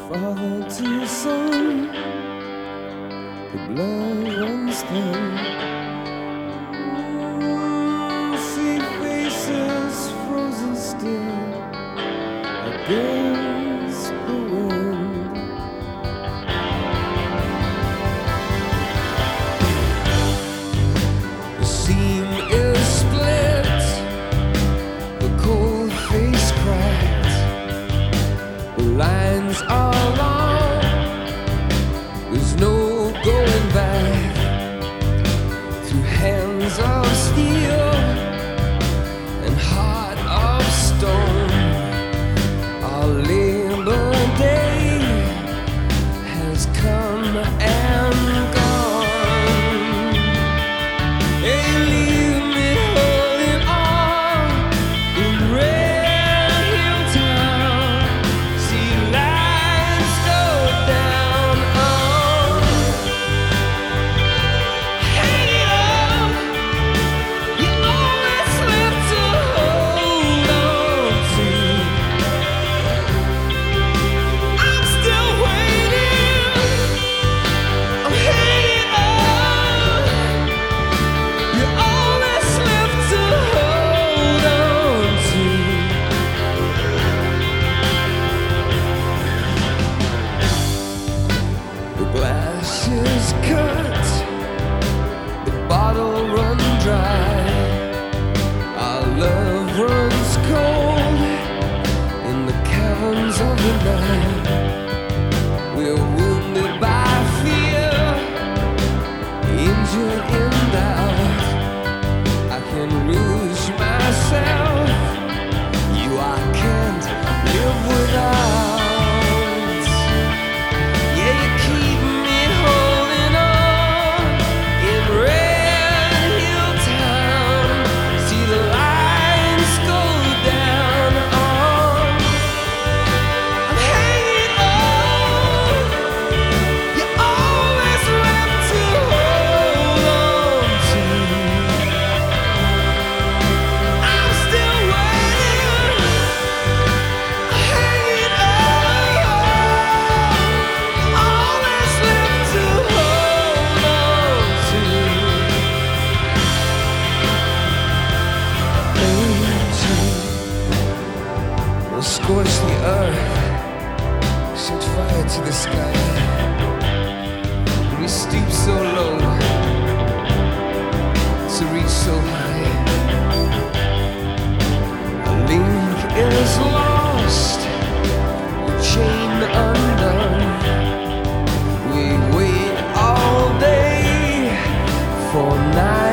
Father to son, the blood runs thin. See faces frozen still against the wind. The seam is split, the cold face cracked, the lines are long, there's no going back. Through hands of steel and heart of stone, our Labor Day has come and gone. Hey, leave me holding on in Red Hill Town. See lights go down on. Hang it up, you always left to hold on to. I'm still waiting, I'm hanging up, you always left to hold on to. The glass is cut, the bottle run dry, our love runs cold in the caverns of the night. We're wounded by fear, injured in doubt. I can lose myself, you I can't live without. Yeah, you keep me holding on in Red Hill Town. See the lines go down on. I'm hanging on, you always left to hold on to. I'm still waiting, hanging on, always left to hold on to. Angel will scorch the earth, set fire to the sky. We stoop so low to reach so high. A link is lost, a chain undone. We wait all day for night.